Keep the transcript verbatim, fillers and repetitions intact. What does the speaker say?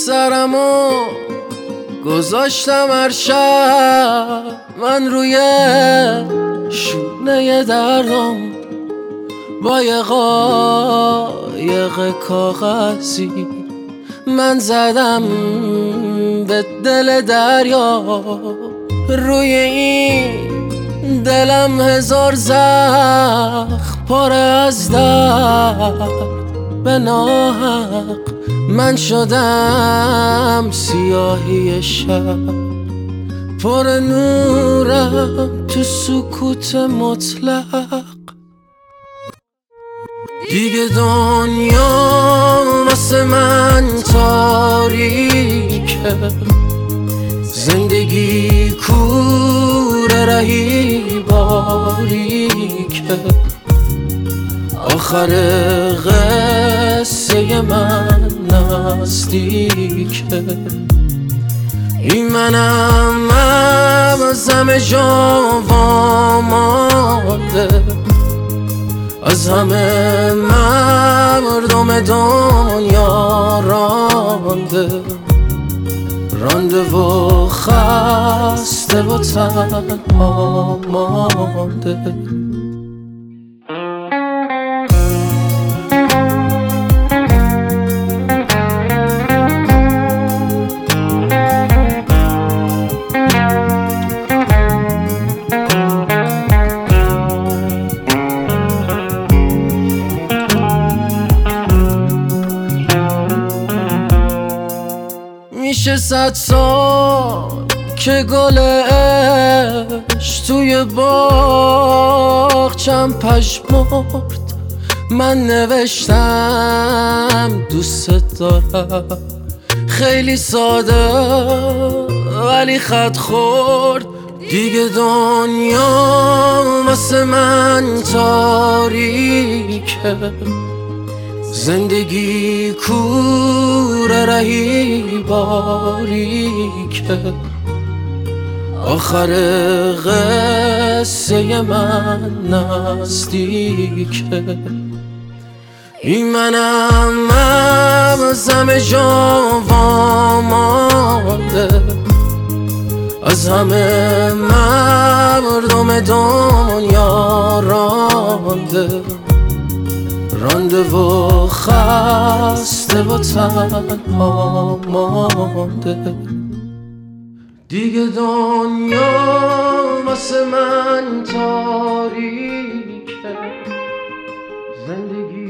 سرمو گذاشتم هر شب من روی شونه دردم با یه قایق کاغذی من زدم به دل دریا. روی این دلم هزار زخم پر از درد به ناحق من شدم سیاهی شب پر نورم تو سکوت مطلق. دیگه دنیا واسه من تاریکه، زندگی کوره رهی باریکه، آخر قصه من نزدیکه. این منم از همه جا وامانده، از همه مردم دنیا رانده رانده و خسته و تنها مانده. میشه صد سال که گلش توی باغچم پژمرد، من نوشتم دوست دارم، خیلی ساده ولی خط خورد. دیگه دنیا واسه من تاریکه، زندگی کوره رهی باریکه، آخر قصه من نزدیکه. این منم از همه جا وامانده، از همه مردم دنیا رانده رانده و خسته و تنها مانده. دیگه دنیا واسه من تاریکه، زندگی